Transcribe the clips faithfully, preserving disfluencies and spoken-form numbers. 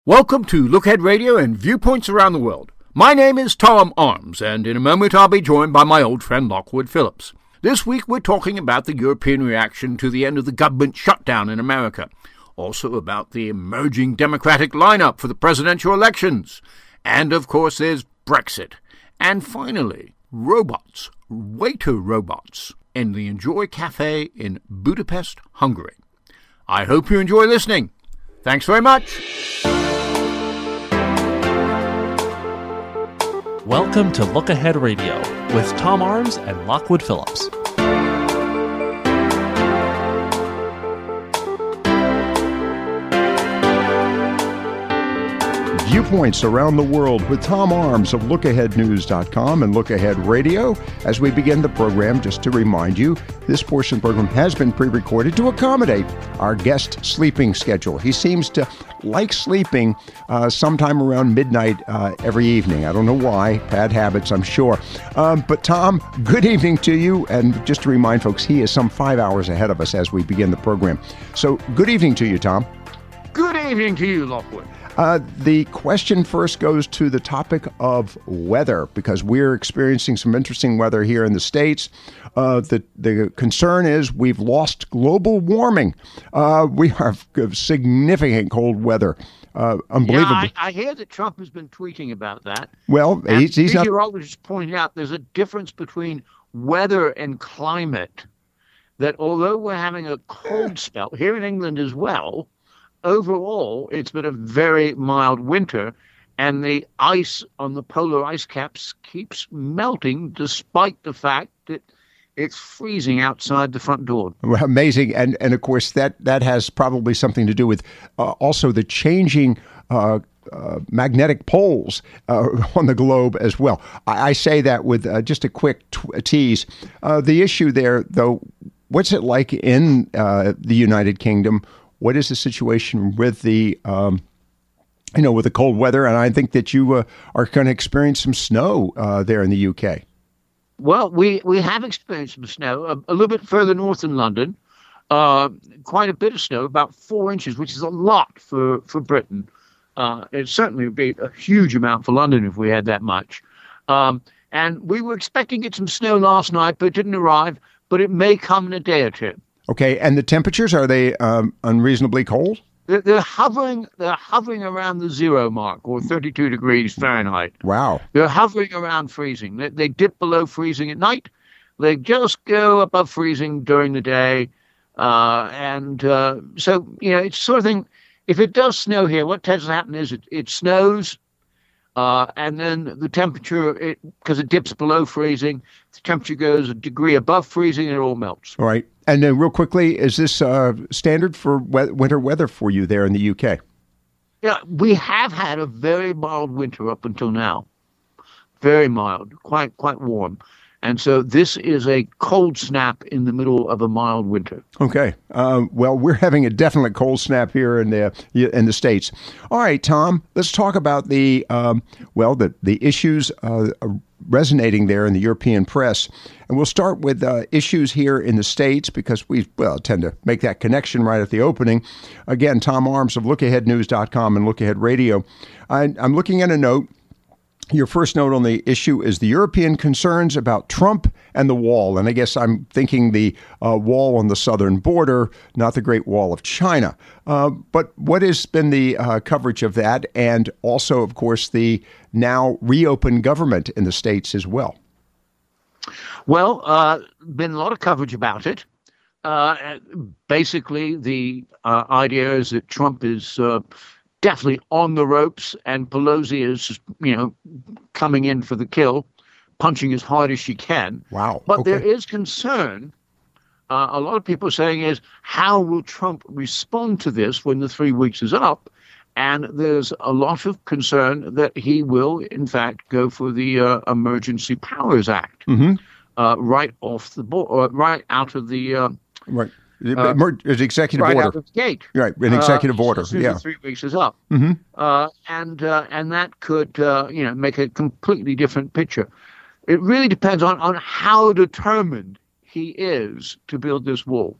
Welcome to Lookhead Radio and Viewpoints Around the World. My name is Tom Arms, and in a moment I'll be joined by my old friend Lockwood Phillips. This week we're talking about the European reaction to the end of the government shutdown in America, also about the emerging Democratic lineup for the presidential elections, and of course there's Brexit, and finally, robots, waiter robots, in the Enjoy Cafe in Budapest, Hungary. I hope you enjoy listening. Thanks very much. Welcome to Look Ahead Radio with Tom Arms and Lockwood Phillips. Viewpoints around the world with Tom Arms of look ahead news dot com and Look Ahead Radio. As we begin the program, just to remind you, this portion of the program has been pre-recorded to accommodate our guest sleeping schedule. He seems to like sleeping uh, sometime around midnight uh, every evening. I don't know why. Bad habits, I'm sure. Um, but Tom, good evening to you. And just to remind folks, he is some five hours ahead of us as we begin the program. So good evening to you, Tom. Good evening to you, Lockwood. Uh, the question first goes to the topic of weather, because we're experiencing some interesting weather here in the States. Uh, the, the concern is we've lost global warming. Uh, we have significant cold weather. Uh, unbelievable. Yeah, I, I hear that Trump has been tweeting about that. Well, and he's, he's not... meteorologists pointing out there's a difference between weather and climate, that although we're having a cold spell here in England as well, overall, it's been a very mild winter, and the ice on the polar ice caps keeps melting despite the fact that it's freezing outside the front door. Well, amazing. And, and of course, that, that has probably something to do with uh, also the changing uh, uh, magnetic poles uh, on the globe as well. I, I say that with uh, just a quick t- tease. Uh, the issue there, though, what's it like in uh, the United Kingdom? What is the situation with the, um, you know, with the cold weather? And I think that you uh, are going to experience some snow uh, there in the U K. Well, we, we have experienced some snow a, a little bit further north in London. Uh, quite a bit of snow, about four inches, which is a lot for, for Britain. Uh, it certainly would be a huge amount for London if we had that much. Um, and we were expecting to get some snow last night, but it didn't arrive. But it may come in a day or two. Okay, and the temperatures, are they um, unreasonably cold? They're, they're hovering. They're hovering around the zero mark, or thirty-two degrees Fahrenheit. Wow! They're hovering around freezing. They, they dip below freezing at night. They just go above freezing during the day, uh, and uh, so you know it's sort of thing. If it does snow here, what tends to happen is it, it snows. Uh, and then the temperature, it because it dips below freezing, the temperature goes a degree above freezing and it all melts. All right. And then real quickly, is this uh, standard for we- winter weather for you there in the U K? Yeah, we have had a very mild winter up until now. Very mild, quite quite warm. And so this is a cold snap in the middle of a mild winter. Okay. Uh, well, we're having a definite cold snap here in the in the States. All right, Tom, let's talk about the, um, well, the, the issues uh, resonating there in the European press. And we'll start with uh, issues here in the States because we, well, tend to make that connection right at the opening. Again, Tom Arms of look ahead news dot com and Look Ahead Radio. I, I'm looking at a note. Your first note on the issue is the European concerns about Trump and the wall. And I guess I'm thinking the uh, wall on the southern border, not the Great Wall of China. Uh, but what has been the uh, coverage of that? And also, of course, the now reopened government in the States as well. Well, uh, been a lot of coverage about it. Uh, basically, the uh, idea is that Trump is uh, definitely on the ropes, and Pelosi is, you know, coming in for the kill, punching as hard as she can. Wow. But okay. there is concern. Uh, a lot of people are saying is, how will Trump respond to this when the three weeks is up? And there's a lot of concern that he will, in fact, go for the uh, Emergency Powers Act mm-hmm. uh, right off the board, right out of the uh, right. Uh, Emer- executive right order. out of the gate. Right, an executive uh, order. As soon yeah, as the three weeks is up, mm-hmm. uh, and uh, and that could uh, you know make a completely different picture. It really depends on on how determined he is to build this wall.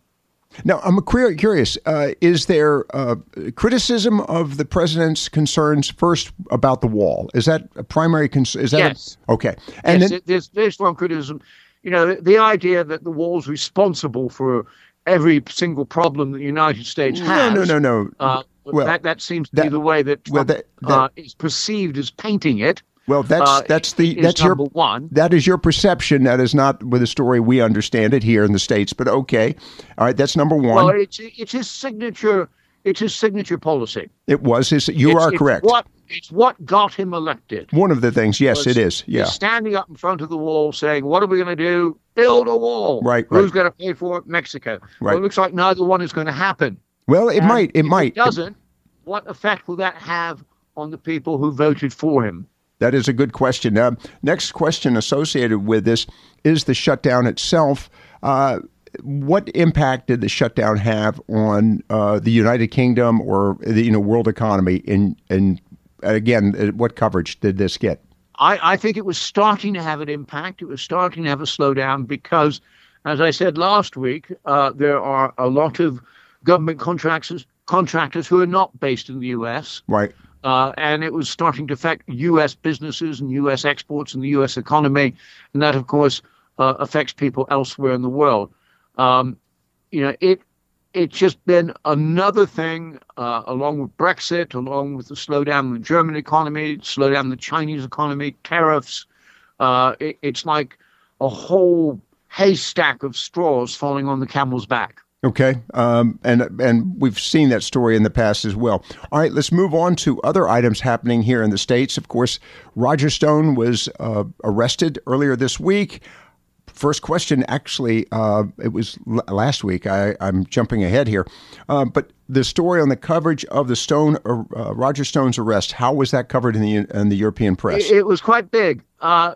Now, I'm cur- curious, uh, is there uh, criticism of the president's concerns first about the wall? Is that a primary concern? Is that yes. A- okay. And yes, then- there's, there's strong criticism. You know, the, the idea that the wall's responsible for every single problem that the United States has. No, no, no, no. Uh, well, that, that seems to that, be the way that Trump well, that, that, uh, is perceived as painting it. Well, that's uh, that's the is that's number your one. That is your perception. That is not with the story we understand it here in the States. But okay, all right, that's number one. Well, it's it's his signature. It's his signature policy. It was his. You it's, are it's correct. What it's what got him elected. One of the things. Yes, it is. Yeah. He's standing up in front of the wall, saying, "What are we going to do? Build a wall. Right. Who's right. going to pay for it? Mexico. Right. Well, it looks like neither one is going to happen. Well, it and might. It if might. It doesn't. What effect will that have on the people who voted for him? That is a good question. Uh, next question associated with this is the shutdown itself. Uh, what impact did the shutdown have on uh, the United Kingdom or the you know world economy? In and again, what coverage did this get? I, I think it was starting to have an impact. It was starting to have a slowdown because, as I said last week, uh, there are a lot of government contractors contractors who are not based in the U S. Right. Uh, and it was starting to affect U S businesses and U S exports and the U S economy. And that, of course, uh, affects people elsewhere in the world. Um, you know, it it's just been another thing, uh, along with Brexit, along with the slowdown in the German economy, slowdown in the Chinese economy, tariffs. Uh, it, it's like a whole haystack of straws falling on the camel's back. Okay, um, and and we've seen that story in the past as well. All right, let's move on to other items happening here in the States. Of course, Roger Stone was uh, arrested earlier this week. First question, actually, uh, it was l- last week. I, I'm jumping ahead here. Uh, but the story on the coverage of the Stone, uh, Roger Stone's arrest, how was that covered in the in the European press? It, it was quite big. Uh,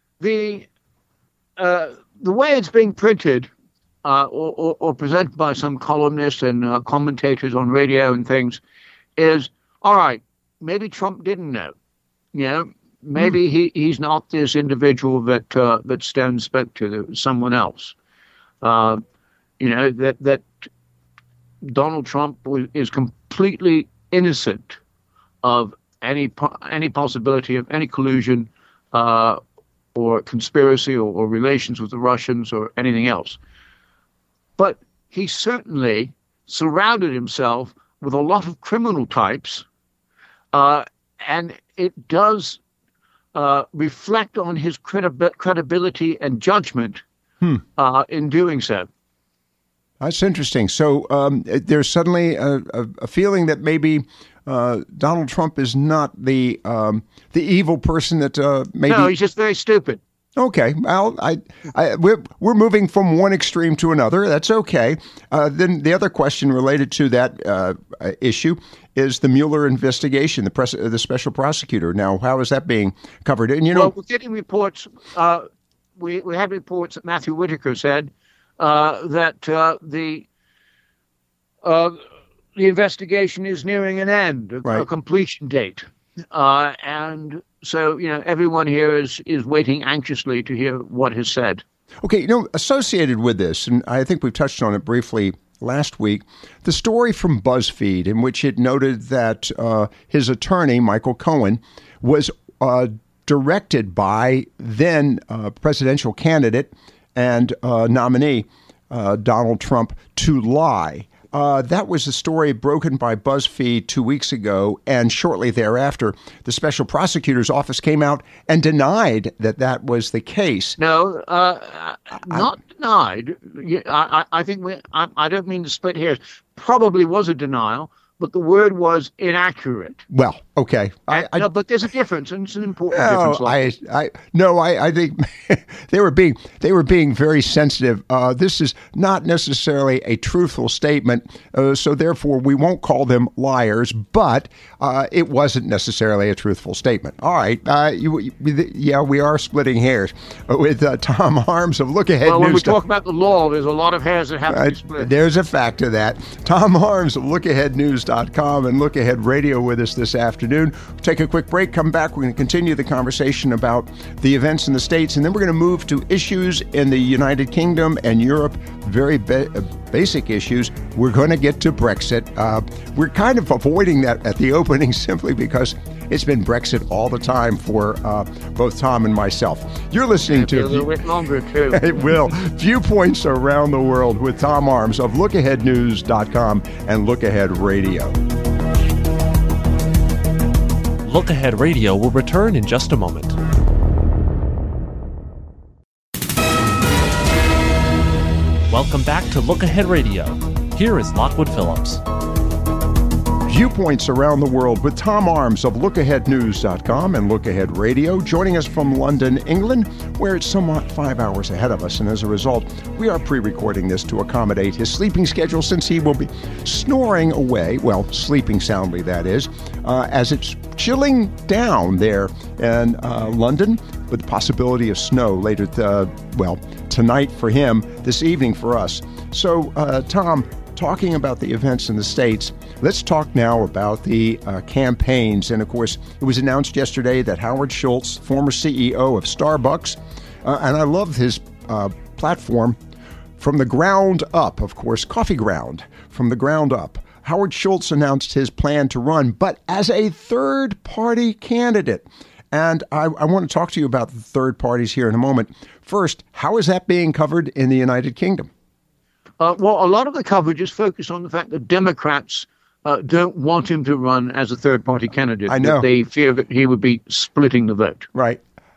the uh, the way it's being printed uh, or, or, or presented by some columnists and uh, commentators on radio and things is, all right, maybe Trump didn't know. You know, maybe he, he's not this individual that uh, that Stone spoke to. There was someone else. Uh, you know, that that Donald Trump was, is completely innocent of any any possibility of any collusion uh, or conspiracy or, or relations with the Russians or anything else. But he certainly surrounded himself with a lot of criminal types, uh, and it does uh, reflect on his credi- credibility and judgment hmm. uh, in doing so. That's interesting. So um, there's suddenly a, a, a feeling that maybe uh, Donald Trump is not the um, the evil person that uh, maybe. No, he's just very stupid. Okay, well, I, I, we're we're moving from one extreme to another. That's okay. Uh, then the other question related to that uh, issue is the Mueller investigation, the press, the special prosecutor. Now, how is that being covered? And you know, well, we're getting reports. Uh, we we had reports that Matthew Whitaker said uh, that uh, the uh, the investigation is nearing an end, a, right. a completion date, uh, and. So, you know, everyone here is, is waiting anxiously to hear what is said. Okay, you know, associated with this, and I think we've touched on it briefly last week, the story from BuzzFeed in which it noted that uh, his attorney, Michael Cohen, was uh, directed by then uh, presidential candidate and uh, nominee uh, Donald Trump to lie. Uh, that was a story broken by BuzzFeed two weeks ago, and shortly thereafter, the special prosecutor's office came out and denied that that was the case. No, uh, not I, denied. I, I think we, I, I don't mean to split hairs. Probably was a denial, but the word was inaccurate. Well, okay. I, I, no, but there's a difference, and it's an important no, difference. Like I, I, no, I, I think they were being they were being very sensitive. Uh, this is not necessarily a truthful statement, uh, so therefore we won't call them liars. But uh, it wasn't necessarily a truthful statement. All right, uh, you, you, yeah, we are splitting hairs with uh, Tom Harms of Look Ahead well, News. When we talk about the law, there's a lot of hairs that have to uh, be split. There's a fact to that. Tom Harms of Look Ahead News. dot com and Look Ahead Radio with us this afternoon. We'll take a quick break, come back. We're going to continue the conversation about the events in the States, and then we're going to move to issues in the United Kingdom and Europe, very ba- basic issues. We're going to get to Brexit. Uh, we're kind of avoiding that at the opening simply because it's been Brexit all the time for uh, both Tom and myself. You're listening to... A little bit longer, too. It will. Viewpoints Around the World with Tom Arms of Look Ahead News dot com and Look Ahead Radio. Look Ahead Radio will return in just a moment. Welcome back to Look Ahead Radio. Here is Lockwood Phillips. Viewpoints Around the World with Tom Arms of Look Ahead News dot com and Look Ahead Radio, joining us from London, England, where it's somewhat five hours ahead of us. And as a result, we are pre-recording this to accommodate his sleeping schedule since he will be snoring away, well, sleeping soundly, that is, uh, as it's chilling down there in uh, London with the possibility of snow later, uh, well, tonight for him, this evening for us. So, uh, Tom, talking about the events in the States, let's talk now about the uh, campaigns. And of course, it was announced yesterday that Howard Schultz, former C E O of Starbucks, uh, and I love his uh, platform, from the ground up, of course, coffee ground, from the ground up. Howard Schultz announced his plan to run, but as a third-party candidate. And I, I want to talk to you about the third parties here in a moment. First, how is that being covered in the United Kingdom? Uh, well, a lot of the coverage is focused on the fact that Democrats uh, don't want him to run as a third-party candidate. I know. That they fear that he would be splitting the vote. Right.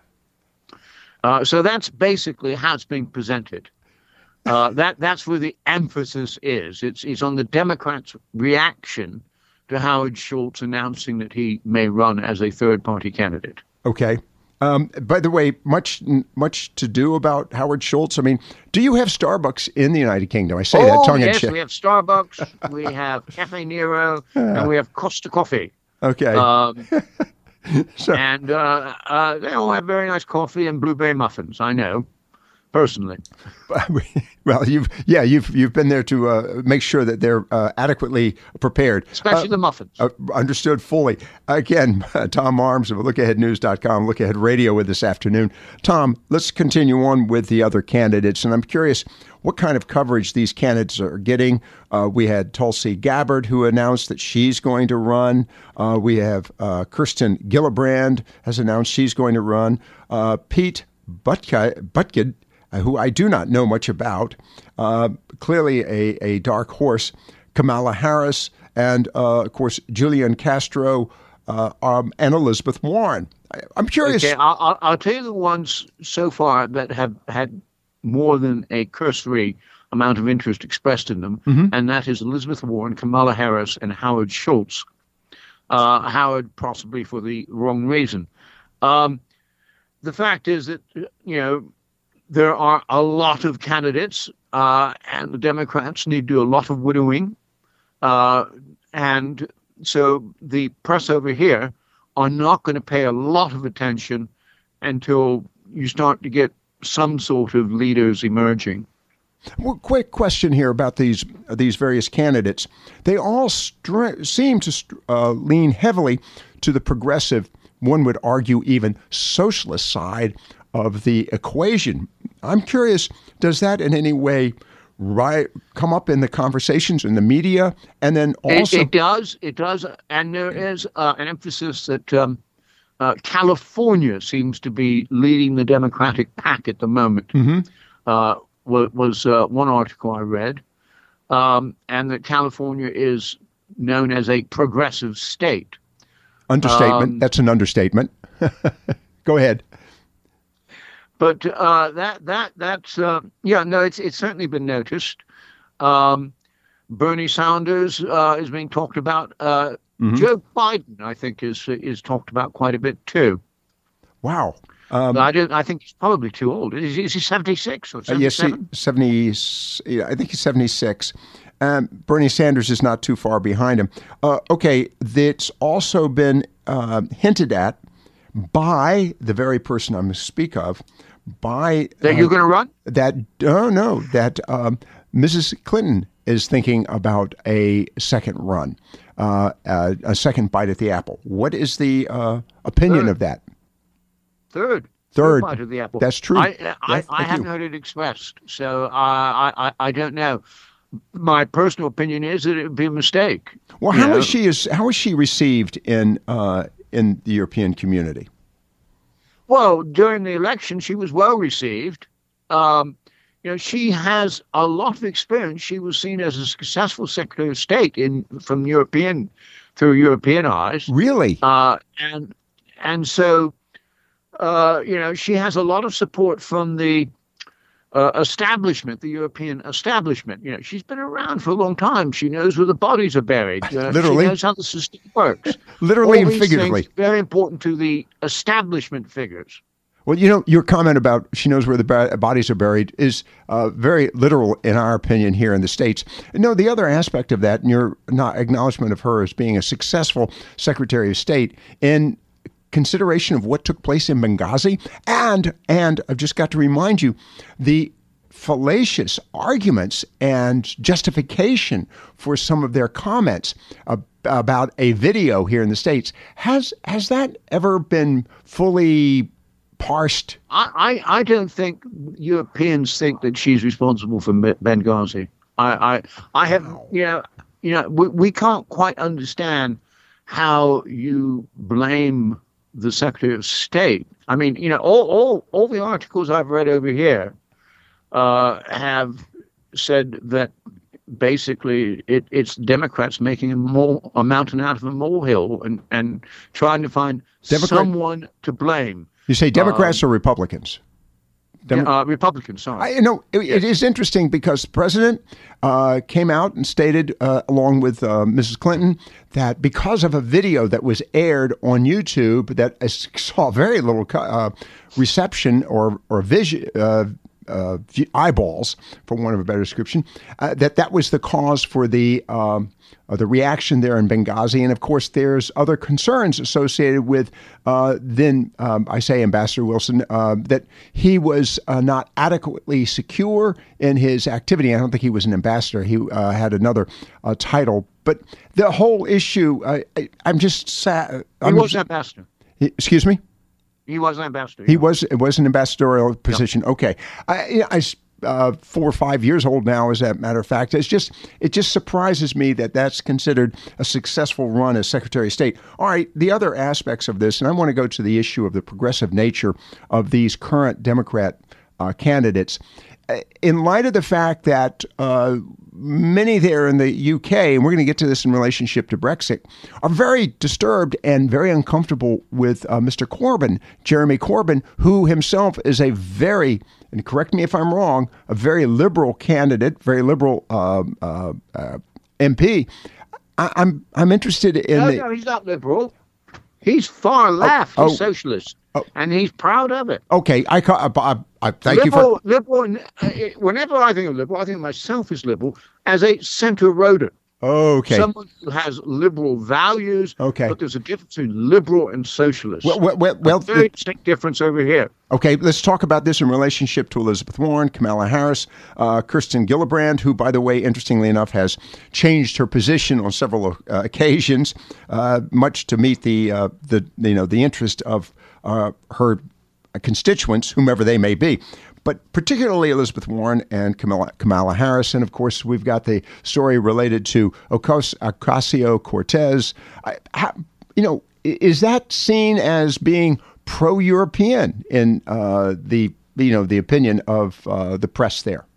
Uh, so that's basically how it's being presented. Uh, that that's where the emphasis is. It's it's on the Democrats' reaction to Howard Schultz announcing that he may run as a third-party candidate. Okay. Um, by the way, much much to do about Howard Schultz. I mean, do you have Starbucks in the United Kingdom? I say oh, that tongue in yes, cheek. we have Starbucks, we have Cafe Nero, and we have Costa Coffee. Okay. Um, so, and uh, uh, they all have very nice coffee and blueberry muffins, I know, personally. well, you've yeah, you've you've been there to uh, make sure that they're uh, adequately prepared, especially uh, the muffins. Uh, understood fully. Again, uh, Tom Arms of Look Ahead News dot com, Look Ahead Radio with this afternoon. Tom, let's continue on with the other candidates, and I'm curious what kind of coverage these candidates are getting. Uh, we had Tulsi Gabbard, who announced that she's going to run. Uh, we have uh, Kirsten Gillibrand has announced she's going to run. Uh, Pete Buttigieg, who I do not know much about, uh, clearly a, a dark horse, Kamala Harris, and, uh, of course, Julian Castro uh, um, and Elizabeth Warren. I, I'm curious. Okay, I'll, I'll tell you the ones so far that have had more than a cursory amount of interest expressed in them, mm-hmm. and that is Elizabeth Warren, Kamala Harris, and Howard Schultz. Uh, Howard possibly for the wrong reason. Um, the fact is that, you know, there are a lot of candidates, uh, and the Democrats need to do a lot of widowing. Uh, and so the press over here are not going to pay a lot of attention until you start to get some sort of leaders emerging. Well, quick question here about these these various candidates. They all str- seem to uh, lean heavily to the progressive, one would argue even socialist side of the equation. I'm curious, does that in any way ri- come up in the conversations in the media? And then also... It, it does, it does. And there is uh, an emphasis that um, uh, California seems to be leading the Democratic pack at the moment. Mm-hmm. Uh, was uh, one article I read. Um, and that California is known as a progressive state. Understatement. Um, That's an understatement. Go ahead. But uh, that that that's uh, yeah no it's it's certainly been noticed. Um, Bernie Sanders uh, is being talked about. Uh, mm-hmm. Joe Biden, I think, is is talked about quite a bit too. Wow. Um, I don't. I think he's probably too old. Is, is he seventy-six or seventy-seven? Uh, yes, seventy. Yeah, I think he's seventy-six. Um, Bernie Sanders is not too far behind him. Uh, okay, that's also been uh, hinted at by the very person I'm going to speak of. By that uh, you're going to run? That oh no, that um, Missus Clinton is thinking about a second run. uh, uh, a second bite at the apple. What is the uh, opinion Third. of that? Third. Third. bite of the apple. That's true. I, I, Yes, I thank haven't you. heard it expressed, so uh, I, I, I don't know. My personal opinion is that it would be a mistake. Well, You how know? is she is how is she received in uh, in the European community? Well, during the election, she was well received. Um, you know, she has a lot of experience. She was seen as a successful Secretary of State in from European through European eyes, Really? uh, and and so uh, you know she has a lot of support from the uh, establishment, the European establishment. You know, she's been around for a long time. She knows where the bodies are buried. Uh, Literally. she knows how the system works. Literally All and these figuratively. things very important to the establishment figures. Well, you know, your comment about she knows where the ba- bodies are buried is uh, very literal, in our opinion, here in the States. No, the other aspect of that, and your not acknowledgement of her as being a successful Secretary of State in consideration of what took place in Benghazi, and and I've just got to remind you, the fallacious arguments and justification for some of their comments uh, about a video here in the States. Has has that ever been fully parsed? I, I, I don't think Europeans think that she's responsible for B- Benghazi. I, I, I have, you know, you know, we, we can't quite understand how you blame the Secretary of State. I mean, you know, all, all, all the articles I've read over here uh, have said that basically it, it's Democrats making a, mole, a mountain out of a molehill and, and trying to find Democrat- someone to blame. You say Democrats or Republicans? Demo- Uh, Republicans, sorry. I, you know, it, it is interesting because the president uh, came out and stated, uh, along with uh, Missus Clinton, that because of a video that was aired on YouTube that uh, saw very little co- uh, reception or or vision. Uh, uh, eyeballs, for want of a better description, uh, that that was the cause for the um, uh, the reaction there in Benghazi. And of course, there's other concerns associated with uh, then, um, I say, Ambassador Wilson, uh, that he was uh, not adequately secure in his activity. I don't think he was an ambassador. He uh, had another uh, title. But the whole issue, uh, I, I'm just sad. He was an ambassador. Excuse me? He was an ambassador. He yeah. was it was an ambassadorial position. Okay, I, you know, I uh, four or five years old now, as a matter of fact. It's just it just surprises me that that's considered a successful run as Secretary of State. All right, the other aspects of this, and I want to go to the issue of the progressive nature of these current Democrat uh, candidates. In light of the fact that uh, many there in the U K, and we're going to get to this in relationship to Brexit, are very disturbed and very uncomfortable with uh, Mister Corbyn, Jeremy Corbyn, who himself is a very, and correct me if I'm wrong, a very liberal candidate, very liberal uh, uh, uh, M P. I, I'm I'm interested in No, the. no, he's not liberal. He's far left. oh. He's socialist, and he's proud of it. Okay, I, ca- I, I thank liberal, you for. liberal. Uh, whenever I think of liberal, I think of myself as liberal, as a centre roader. Okay. Someone who has liberal values. Okay. But there's a difference between liberal and socialist. Well, well, well, well a very distinct difference over here. Okay, let's talk about this in relationship to Elizabeth Warren, Kamala Harris, uh, Kirsten Gillibrand, who, by the way, interestingly enough, has changed her position on several uh, occasions, uh, much to meet the uh, the you know the interest of uh, her constituents, whomever they may be. But particularly Elizabeth Warren and Kamala, Kamala Harris. And of course, we've got the story related to Ocasio-Cortez. I, how, you know, is that seen as being pro-European in uh, the, you know, the opinion of uh, the press there?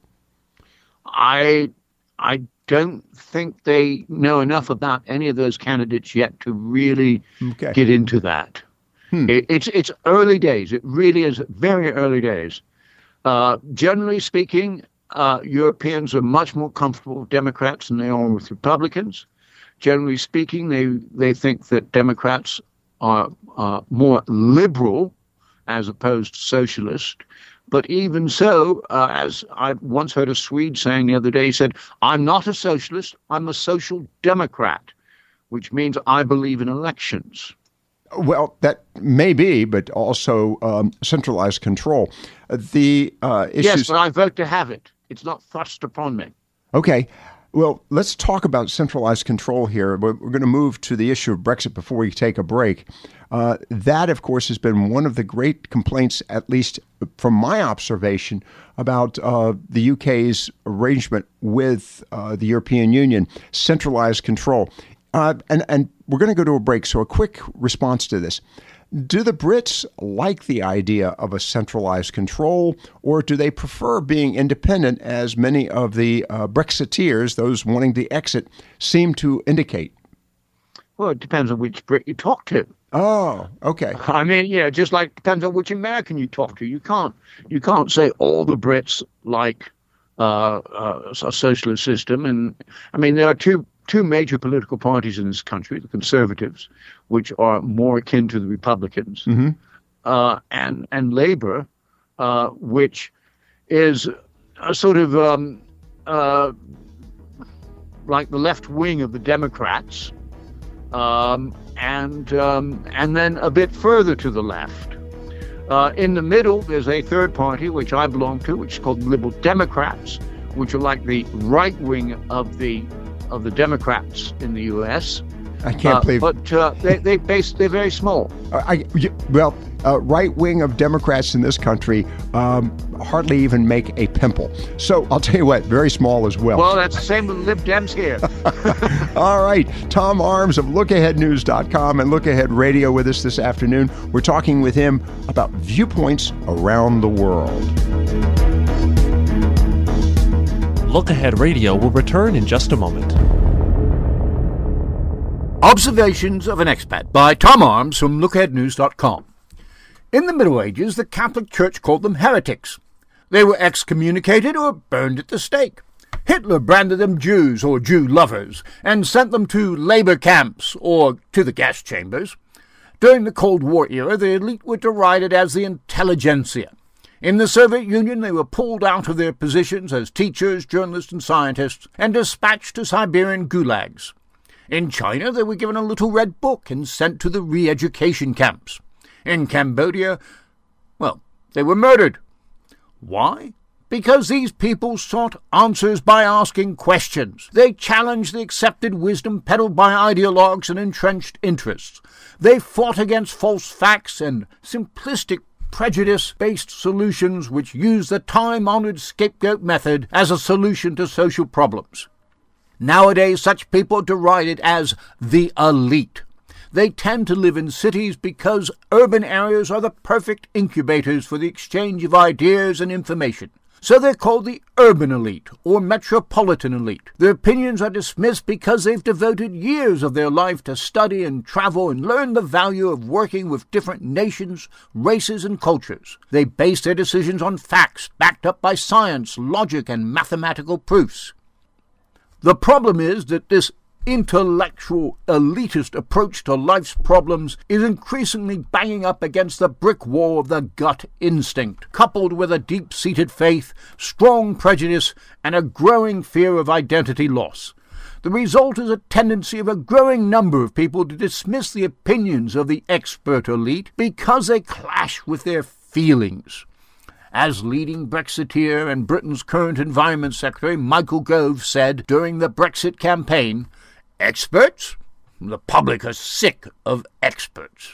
I I don't think they know enough about any of those candidates yet to really Okay. get into that. Hmm. It, it's it's early days. It really is very early days. Uh, generally speaking, uh, Europeans are much more comfortable with Democrats than they are with Republicans. Generally speaking, they, they think that Democrats are uh, more liberal as opposed to socialist. But even so, uh, as I once heard a Swede saying the other day, he said, "I'm not a socialist, I'm a social democrat," which means I believe in elections. Well, that may be, but also um, centralized control. Uh, The uh, issues. Yes, but I vote to have it. It's not thrust upon me. Okay. Well, let's talk about centralized control here. We're going to move to the issue of Brexit before we take a break. Uh, that, of course, has been one of the great complaints, at least from my observation, about uh, the U K's arrangement with uh, the European Union, centralized control. Uh, and, and we're going to go to a break, so a quick response to this. Do the Brits like the idea of a centralized control, or do they prefer being independent, as many of the uh, Brexiteers, those wanting to exit, seem to indicate? Well, it depends on which Brit you talk to. Oh, okay. I mean, you know, just like it depends on which American you talk to. You can't you can't say all the Brits like uh, uh, a socialist system. And I mean, there are two two major political parties in this country: the Conservatives, which are more akin to the Republicans, mm-hmm. uh, and and Labour, uh, which is a sort of um, uh, like the left wing of the Democrats. Um, and um, and then a bit further to the left. Uh, in the middle, there's a third party, which I belong to, which is called the Liberal Democrats, which are like the right wing of the of the Democrats in the U S. I can't uh, believe. But uh, they they base they're very small. Uh, I well, uh, right wing of Democrats in this country um, hardly even make a pimple. So I'll tell you what, very small as well. Well, that's the same with Lib Dems here. All right, Tom Arms of look ahead news dot com and Look Ahead Radio with us this afternoon. We're talking with him about viewpoints around the world. Look Ahead Radio will return in just a moment. Observations of an Expat by Tom Arms from look ahead news dot com. In the Middle Ages, the Catholic Church called them heretics. They were excommunicated or burned at the stake. Hitler branded them Jews or Jew lovers and sent them to labor camps or to the gas chambers. During the Cold War era, the elite were derided as the intelligentsia. In the Soviet Union, they were pulled out of their positions as teachers, journalists, and scientists and dispatched to Siberian gulags. In China, they were given a little red book and sent to the re-education camps. In Cambodia, well, they were murdered. Why? Because these people sought answers by asking questions. They challenged the accepted wisdom peddled by ideologues and entrenched interests. They fought against false facts and simplistic prejudice-based solutions which use the time-honored scapegoat method as a solution to social problems. Nowadays, such people are derided as the elite. They tend to live in cities because urban areas are the perfect incubators for the exchange of ideas and information. So they're called the urban elite or metropolitan elite. Their opinions are dismissed because they've devoted years of their life to study and travel and learn the value of working with different nations, races, and cultures. They base their decisions on facts backed up by science, logic, and mathematical proofs. The problem is that this intellectual, elitist approach to life's problems is increasingly banging up against the brick wall of the gut instinct, coupled with a deep-seated faith, strong prejudice, and a growing fear of identity loss. The result is a tendency of a growing number of people to dismiss the opinions of the expert elite because they clash with their feelings. As leading Brexiteer and Britain's current Environment Secretary Michael Gove said during the Brexit campaign, "Experts? The public are sick of experts."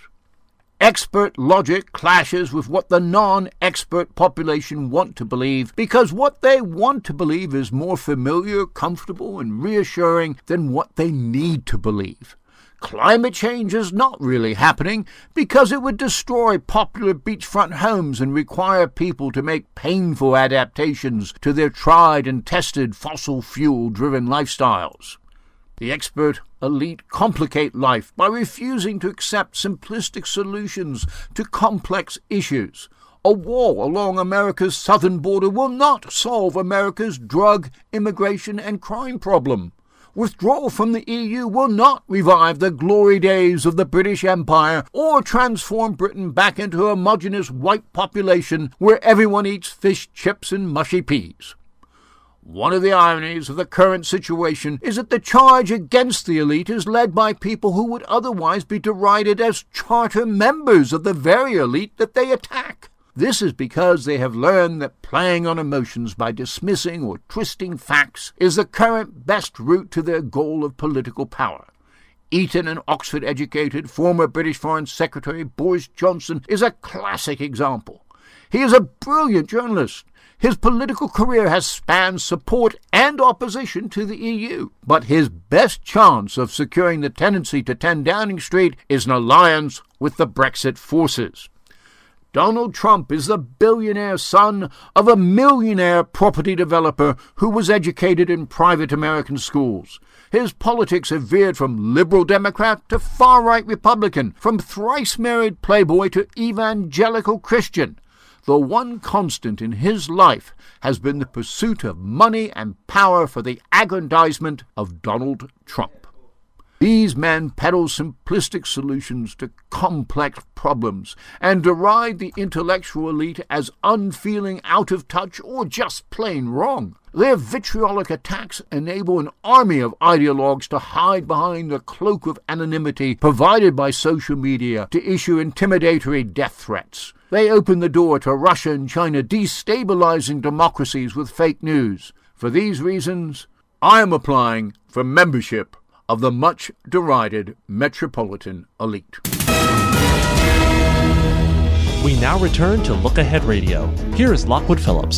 Expert logic clashes with what the non-expert population want to believe because what they want to believe is more familiar, comfortable, and reassuring than what they need to believe. Climate change is not really happening because it would destroy popular beachfront homes and require people to make painful adaptations to their tried and tested fossil fuel-driven lifestyles. The expert elite complicate life by refusing to accept simplistic solutions to complex issues. A wall along America's southern border will not solve America's drug, immigration, and crime problem. Withdrawal from the E U will not revive the glory days of the British Empire or transform Britain back into a homogeneous white population where everyone eats fish, chips, and mushy peas. One of the ironies of the current situation is that the charge against the elite is led by people who would otherwise be derided as charter members of the very elite that they attack. This is because they have learned that playing on emotions by dismissing or twisting facts is the current best route to their goal of political power. Eton and Oxford-educated former British Foreign Secretary Boris Johnson is a classic example. He is a brilliant journalist. His political career has spanned support and opposition to the E U, but his best chance of securing the tenancy to ten Downing Street is an alliance with the Brexit forces. Donald Trump is the billionaire son of a millionaire property developer who was educated in private American schools. His politics have veered from liberal Democrat to far-right Republican, from thrice-married playboy to evangelical Christian. The one constant in his life has been the pursuit of money and power for the aggrandizement of Donald Trump. These men peddle simplistic solutions to complex problems and deride the intellectual elite as unfeeling, out of touch, or just plain wrong. Their vitriolic attacks enable an army of ideologues to hide behind the cloak of anonymity provided by social media to issue intimidatory death threats. They open the door to Russia and China destabilizing democracies with fake news. For these reasons, I am applying for membership of the much-derided metropolitan elite. We now return to Look Ahead Radio. Here is Lockwood Phillips.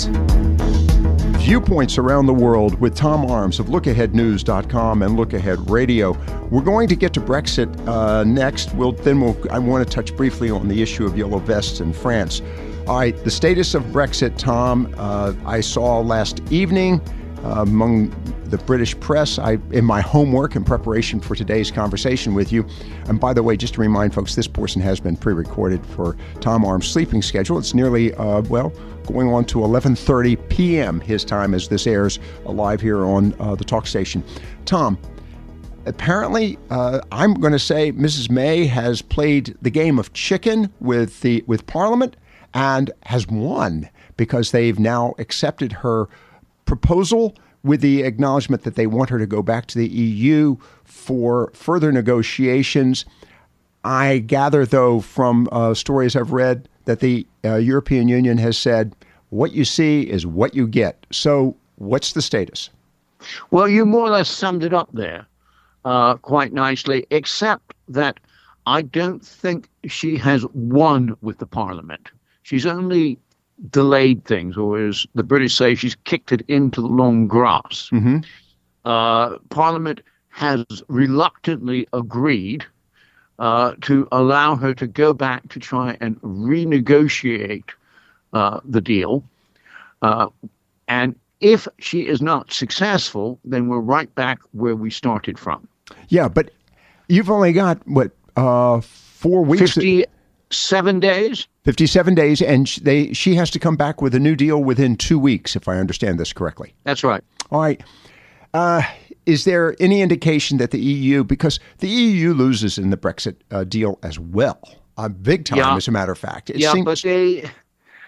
Viewpoints around the world with Tom Arms of look ahead news dot com and Look Ahead Radio. We're going to get to Brexit uh, next. We'll, then we'll, I want to touch briefly on the issue of yellow vests in France. All right, the status of Brexit, Tom, uh, I saw last evening uh, among the British press, I, in my homework in preparation for today's conversation with you. And by the way, just to remind folks, this portion has been pre-recorded for Tom Arms' sleeping schedule. It's nearly, uh, well, going on to eleven thirty p.m. his time as this airs live here on uh, the talk station. Tom, apparently, uh, I'm going to say Missus May has played the game of chicken with the with Parliament and has won because they've now accepted her proposal with the acknowledgement that they want her to go back to the E U for further negotiations. I gather, though, from uh, stories I've read, that the uh, European Union has said, what you see is what you get. So what's the status? Well, you more or less summed it up there uh, quite nicely, except that I don't think she has won with the Parliament. She's only delayed things, or as the British say, she's kicked it into the long grass. Mm-hmm. Uh, Parliament has reluctantly agreed uh, to allow her to go back to try and renegotiate uh, the deal. Uh, and if she is not successful, then we're right back where we started from. Yeah, but you've only got, what, uh, four weeks? fifty-seven days? fifty-seven days, and they she has to come back with a new deal within two weeks, if I understand this correctly. That's right. All right. Uh, is there any indication that the E U, because the E U loses in the Brexit uh, deal as well, uh, big time, yeah. as a matter of fact. It yeah, seems- but they, uh,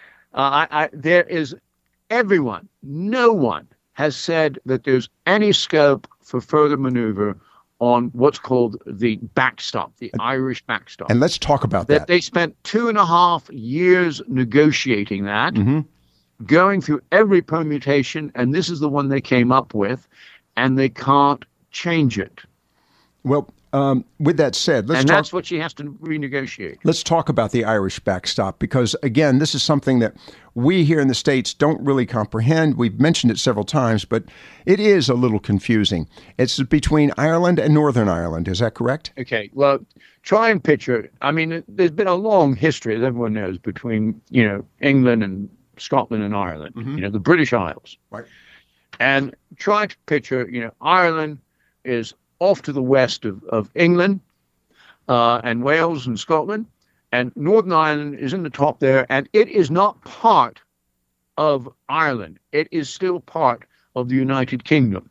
I, I, there is everyone, no one has said that there's any scope for further maneuver on what's called the backstop, the Irish backstop. And let's talk about that. That they spent two and a half years negotiating that, mm-hmm. going through every permutation, and this is the one they came up with, and they can't change it. Well, um, with that said, let's and talk, that's what she has to renegotiate. Let's talk about the Irish backstop, because, again, this is something that we here in the States don't really comprehend. We've mentioned it several times, but it is a little confusing. It's between Ireland and Northern Ireland. Is that correct? Okay. Well, try and picture. I mean, there's been a long history, as everyone knows, between, you know, England and Scotland and Ireland, mm-hmm. you know, the British Isles. Right. And try to picture, you know, Ireland is off to the west of, of England uh, and Wales and Scotland, and Northern Ireland is in the top there, and it is not part of Ireland. It is still part of the United Kingdom.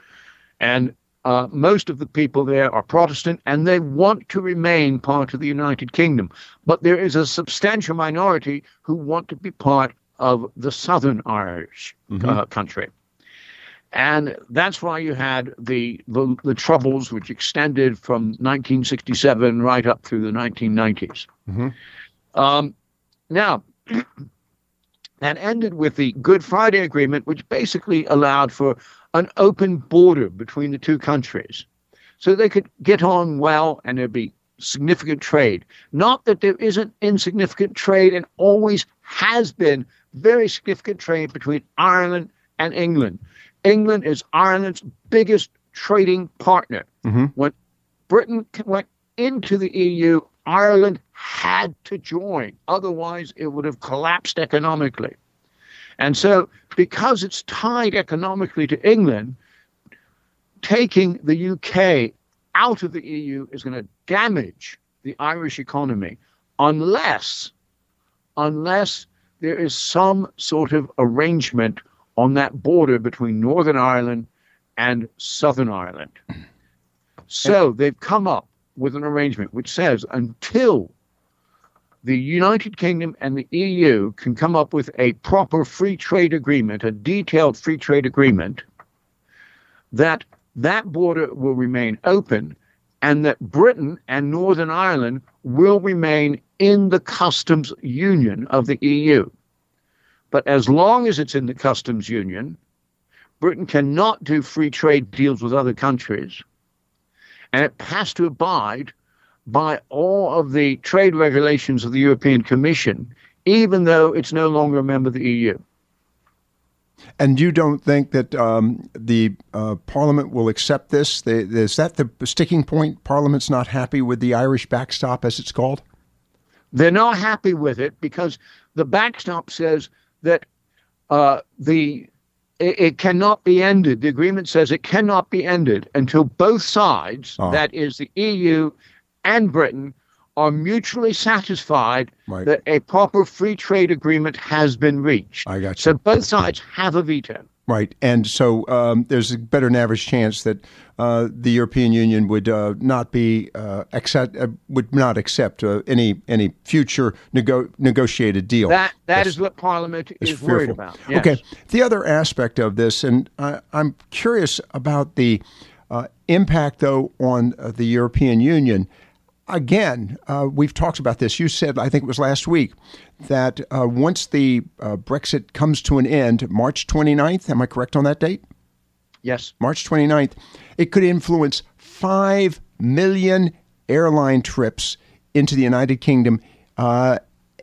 And uh, most of the people there are Protestant, and they want to remain part of the United Kingdom. But there is a substantial minority who want to be part of the Southern Irish mm-hmm. uh, country. And that's why you had the, the the troubles which extended from nineteen sixty-seven right up through the nineteen nineties. Mm-hmm. Um, now, that ended with the Good Friday Agreement, which basically allowed for an open border between the two countries so they could get on well and there'd be significant trade. Not that there isn't insignificant trade, and always has been very significant trade between Ireland and England. England is Ireland's biggest trading partner. Mm-hmm. When Britain went into the E U, Ireland had to join. Otherwise, it would have collapsed economically. And so, because it's tied economically to England, taking the U K out of the E U is going to damage the Irish economy unless, unless there is some sort of arrangement on that border between Northern Ireland and Southern Ireland. So they've come up with an arrangement which says until the United Kingdom and the E U can come up with a proper free trade agreement, a detailed free trade agreement, that that border will remain open and that Britain and Northern Ireland will remain in the customs union of the E U. But as long as it's in the customs union, Britain cannot do free trade deals with other countries, and it has to abide by all of the trade regulations of the European Commission, even though it's no longer a member of the E U. And you don't think that um, the uh, Parliament will accept this? The, is that the sticking point? Parliament's not happy with the Irish backstop, as it's called? They're not happy with it because the backstop says that uh, the it, it cannot be ended. The agreement says it cannot be ended until both sides, oh. that is the E U and Britain, are mutually satisfied right. that a proper free trade agreement has been reached. I got you. So both sides have a veto. Right. And so um, there's a better than average chance that uh, the European Union would uh, not be uh, accept uh, would not accept uh, any any future nego- negotiated deal. That that That's, is what Parliament is fearful. worried about. Yes. Okay. The other aspect of this, and I, I'm curious about the uh, impact, though, on uh, the European Union. Again, uh, we've talked about this. You said, I think it was last week, that uh, once the uh, Brexit comes to an end, March twenty-ninth, am I correct on that date? Yes. March twenty-ninth, it could influence five million airline trips into the United Kingdom. Uh,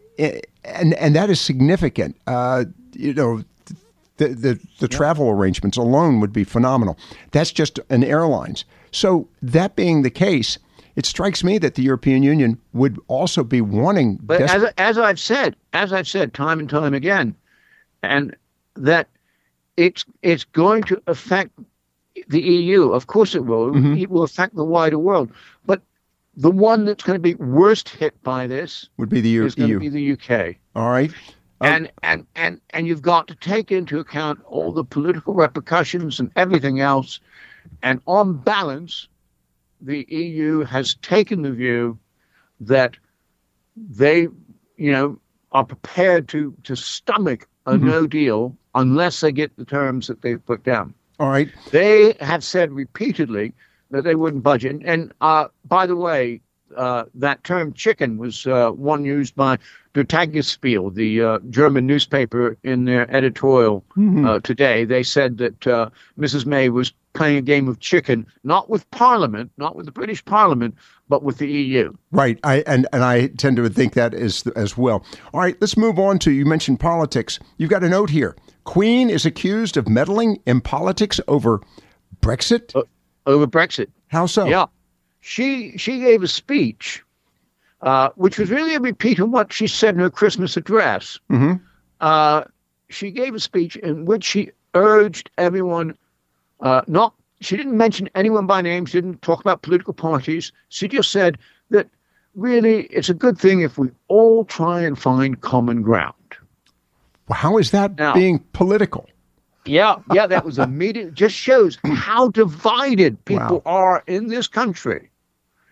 and, and that is significant. Uh, you know, the, the, the travel arrangements alone would be phenomenal. That's just an airlines. So that being the case, it strikes me that the European Union would also be wanting. But des- as, as I've said, as I've said time and time again, and that it's it's going to affect the E U. Of course it will. Mm-hmm. It will affect the wider world. But the one that's going to be worst hit by this would be the U- is going E U. to be the U K. All right. Um, And, and, and, and you've got to take into account all the political repercussions and everything else. And on balance, the E U has taken the view that they, you know, are prepared to, to stomach a Mm-hmm. no deal unless they get the terms that they've put down. all right. They have said repeatedly that they wouldn't budge. And, and uh, by the way, uh, that term chicken was uh, one used by Der Tagesspiegel, the uh, German newspaper, in their editorial Mm-hmm. uh, today. They said that uh, Missus May was playing a game of chicken, not with Parliament, not with the British Parliament, but with the E U. Right. I and, and I tend to think that as as well. All right, let's move on to, you mentioned politics. You've got a note here. Queen is accused of meddling in politics over Brexit? Uh, over Brexit. How so? Yeah. She she gave a speech, uh, which was really a repeat of what she said in her Christmas address. Mm-hmm. Uh, she gave a speech in which she urged everyone Uh, not, she didn't mention anyone by name. She didn't talk about political parties. She just said that really it's a good thing if we all try and find common ground. Well, how is that Now- being political? Yeah, yeah, that was immediate. Just shows how divided people Wow. are in this country.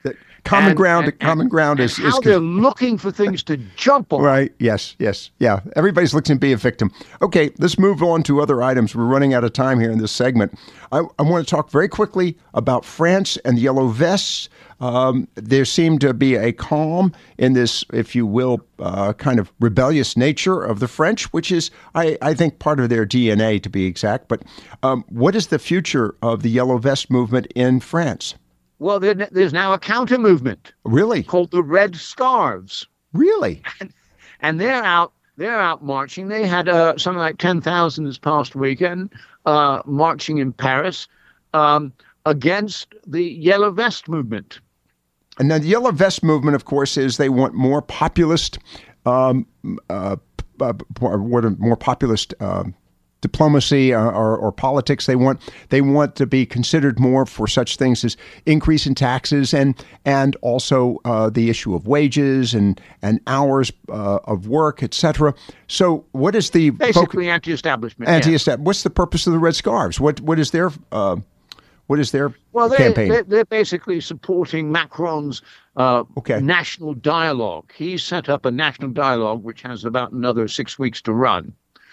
common and, ground. And, common ground and is, how is they're looking for things to jump on. Right. Yes. Yes. Yeah. Everybody's looking to be a victim. Okay. Let's move on to other items. We're running out of time here in this segment. I, I want to talk very quickly about France and the Yellow Vests. Um, there seemed to be a calm in this, if you will, uh, kind of rebellious nature of the French, which is, I, I think, part of their D N A, to be exact. But um, what is the future of the Yellow Vest movement in France? Well, there, there's now a counter movement. Really? Called the Red Scarves. Really? And, and they're out. They're out marching. They had uh, something like ten thousand this past weekend uh, marching in Paris um, against the Yellow Vest movement. And now the Yellow Vest movement, of course, is they want more populist, um, uh, uh, what are more populist uh, diplomacy or, or, or politics. They want they want to be considered more for such things as increase in taxes and and also uh, the issue of wages and and hours uh, of work, et cetera. So, what is the basically anti-establishment? Anti-establishment. Yeah. What's the purpose of the Red Scarves? What what is their uh, What is their well, they, campaign? They're, they're basically supporting Macron's uh, okay. national dialogue. He set up a national dialogue, which has about another six weeks to run.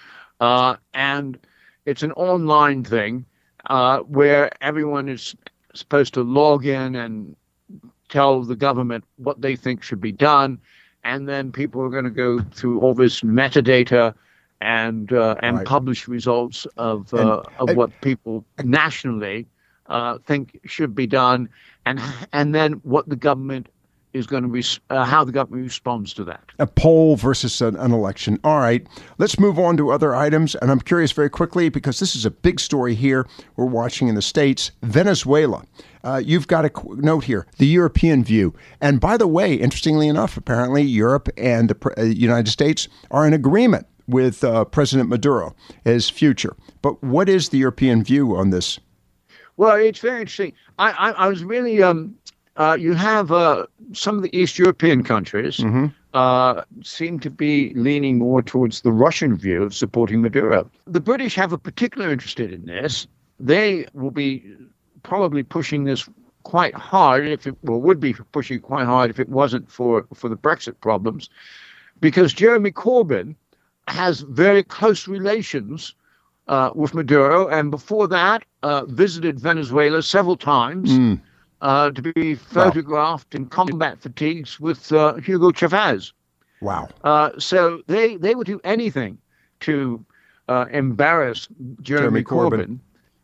Uh, and it's an online thing uh, where everyone is supposed to log in and tell the government what they think should be done. And then people are going to go through all this metadata and uh, and right. publish results of, uh, and, of uh, what people nationally Uh, think should be done, and and then what the government is going to be, uh, how the government responds to that. A poll versus an, an election. All right, let's move on to other items, and I'm curious very quickly because this is a big story here. We're watching in the States, Venezuela. Uh, you've got a qu- note here, the European view. And by the way, interestingly enough, apparently Europe and the uh, United States are in agreement with uh, President Maduro, his future. But what is the European view on this? Well, it's very interesting. I, I, I was really, um, uh, you have uh, some of the East European countries mm-hmm. uh, seem to be leaning more towards the Russian view of supporting Maduro. The British have a particular interest in this. They will be probably pushing this quite hard, if it well, would be pushing quite hard if it wasn't for, for the Brexit problems, because Jeremy Corbyn has very close relations Uh, with Maduro, and before that, uh, visited Venezuela several times mm. uh, to be photographed wow. in combat fatigues with uh, Hugo Chavez. Wow! Uh, so they they would do anything to uh, embarrass Jeremy, Jeremy Corbyn, Corbyn,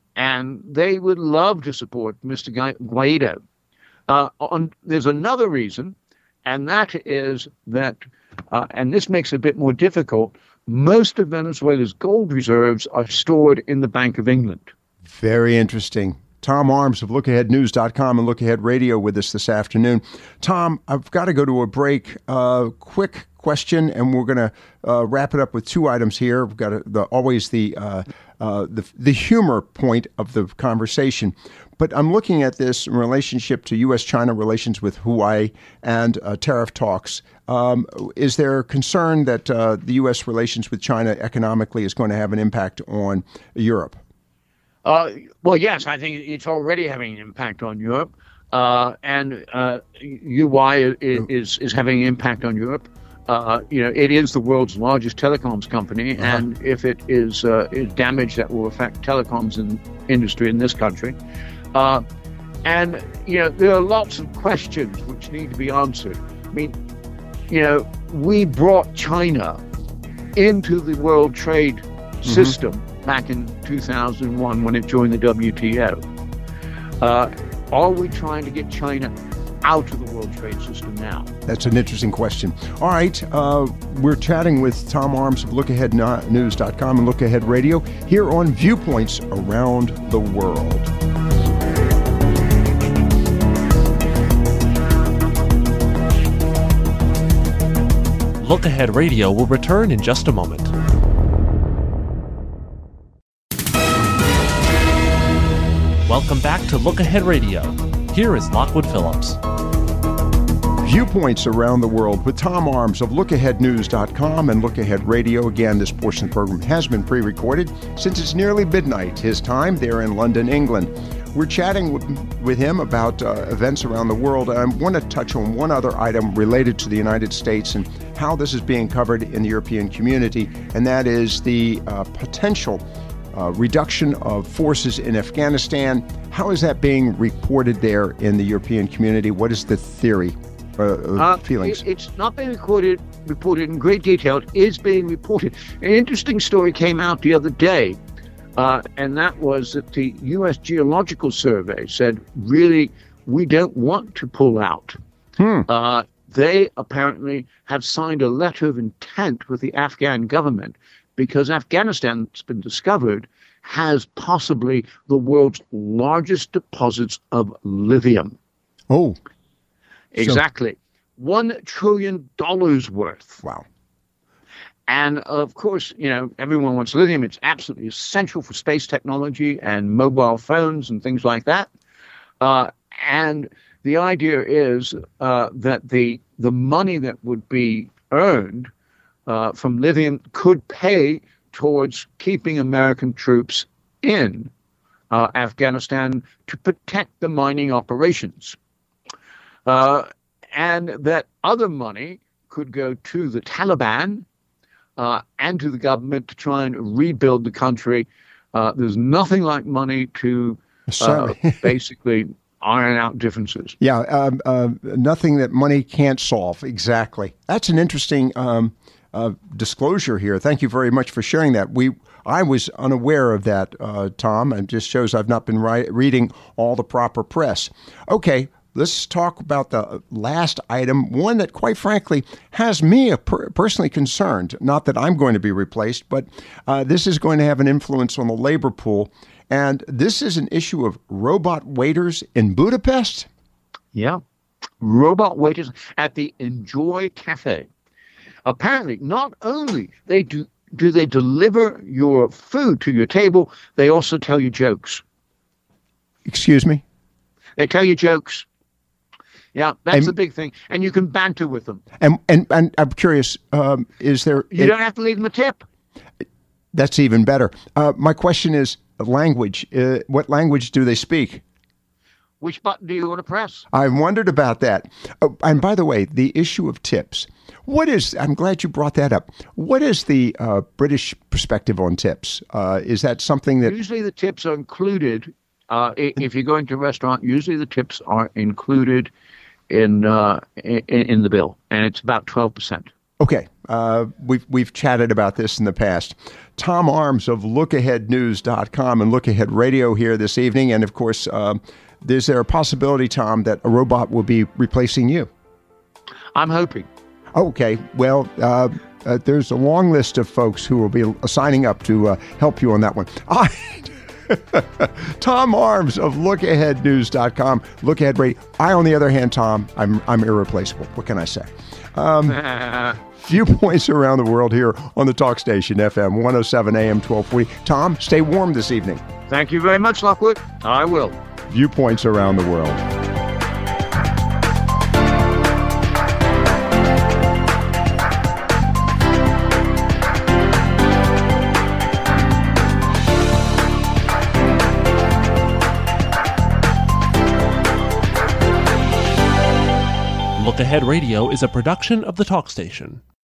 and they would love to support Mister Guaido. Uh, on, there's another reason, and that is that, uh, and this makes it a bit more difficult. Most of Venezuela's gold reserves are stored in the Bank of England. Very interesting. Tom Arms of look ahead news dot com and Look Ahead Radio with us this afternoon. Tom, I've got to go to a break. Uh, quick question, and we're going to uh, wrap it up with two items here. We've got a, the, always the, uh, uh, the the humor point of the conversation. But I'm looking at this in relationship to U S China relations with Huawei and uh, tariff talks. Um, is there concern that uh, the U S relations with China economically is going to have an impact on Europe? Uh, well, yes, I think it's already having an impact on Europe. Uh, and uh, Huawei is, is having an impact on Europe. Uh, you know, it is the world's largest telecoms company, uh-huh. and if it is, uh, is damaged, that will affect telecoms in, industry in this country. Uh, and, you know, there are lots of questions which need to be answered. I mean, you know, we brought China into the World Trade mm-hmm. System back in two thousand one when it joined the W T O. Uh, are we trying to get China out of the World Trade System now? That's an interesting question. All right. Uh, we're chatting with Tom Arms of look ahead news dot com and Look Ahead Radio here on Viewpoints Around the World. Look Ahead Radio will return in just a moment. Welcome back to Look Ahead Radio. Here is Lockwood Phillips. Viewpoints around the world with Tom Arms of look ahead news dot com and Look Ahead Radio. Again, this portion of the program has been pre-recorded since it's nearly midnight his time there in London, England. We're chatting with, with him about uh, events around the world. I want to touch on one other item related to the United States and how this is being covered in the European community, and that is the uh, potential uh, reduction of forces in Afghanistan. How is that being reported there in the European community? What is the theory? Uh, uh, feelings. It, it's not being recorded, reported in great detail. It is being reported. An interesting story came out the other day, uh, and that was that the U S Geological Survey said, really, we don't want to pull out. Hmm. Uh, they apparently have signed a letter of intent with the Afghan government because Afghanistan, it's been discovered, has possibly the world's largest deposits of lithium. Oh. Exactly. So, One trillion dollars worth. Wow. And of course, you know, everyone wants lithium. It's absolutely essential for space technology and mobile phones and things like that. Uh, and the idea is uh, that the the money that would be earned uh, from lithium could pay towards keeping American troops in uh, Afghanistan to protect the mining operations. Uh, and that other money could go to the Taliban uh, and to the government to try and rebuild the country. Uh, there's nothing like money to uh, basically iron out differences. Yeah, um, uh, nothing that money can't solve. Exactly. That's an interesting um, uh, disclosure here. Thank you very much for sharing that. We I was unaware of that, uh, Tom. It just shows I've not been ri- reading all the proper press. Okay. Let's talk about the last item, one that, quite frankly, has me per- personally concerned. Not that I'm going to be replaced, but uh, this is going to have an influence on the labor pool. And this is an issue of robot waiters in Budapest. Yeah, robot waiters at the Enjoy Cafe. Apparently, not only they do do they deliver your food to your table, they also tell you jokes. Excuse me? They tell you jokes. Yeah, that's and, the big thing. And you can banter with them. And and, and I'm curious, um, is there... You it, don't have to leave them a tip. That's even better. Uh, my question is language. Uh, what language do they speak? Which button do you want to press? I wondered about that. Oh, and by the way, the issue of tips. What is, I'm glad you brought that up. What is the uh, British perspective on tips? Uh, is that something that... Usually the tips are included. Uh, if you're going to a restaurant, usually the tips are included in uh, in, in the bill, and it's about twelve percent. Okay. Uh, we've, we've chatted about this in the past. Tom Arms of look ahead news dot com and Look Ahead Radio here this evening. And, of course, uh, is there a possibility, Tom, that a robot will be replacing you? I'm hoping. Okay. Well, uh, uh, there's a long list of folks who will be signing up to uh, help you on that one. I... Tom Arms of look ahead news dot com, Look Ahead Radio. I, on the other hand, Tom, I'm I'm irreplaceable. What can I say? Um, viewpoints around the world here on the Talk Station, F M one oh seven A M twelve forty. Tom, stay warm this evening. Thank you very much, Lockwood. I will. Viewpoints around the world. Look Ahead Radio is a production of the Talk Station.